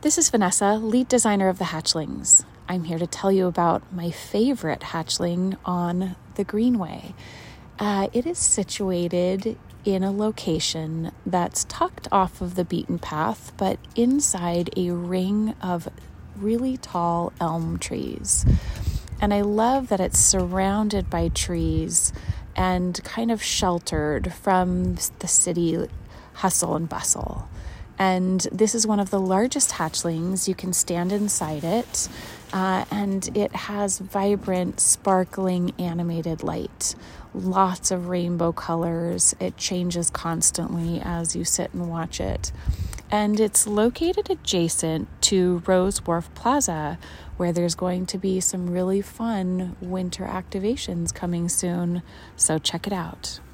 This is Vanessa, lead designer of the Hatchlings. I'm here to tell you about my favorite hatchling on the Greenway. It is situated in a location that's tucked off of the beaten path, but inside a ring of really tall elm trees. And I love that it's surrounded by trees and kind of sheltered from the city hustle and bustle. And this is one of the largest hatchlings. You can stand inside it, and it has vibrant, sparkling, animated light. Lots of rainbow colors. It changes constantly as you sit and watch it. And it's located adjacent to Rose Wharf Plaza, where there's going to be some really fun winter activations coming soon. So check it out.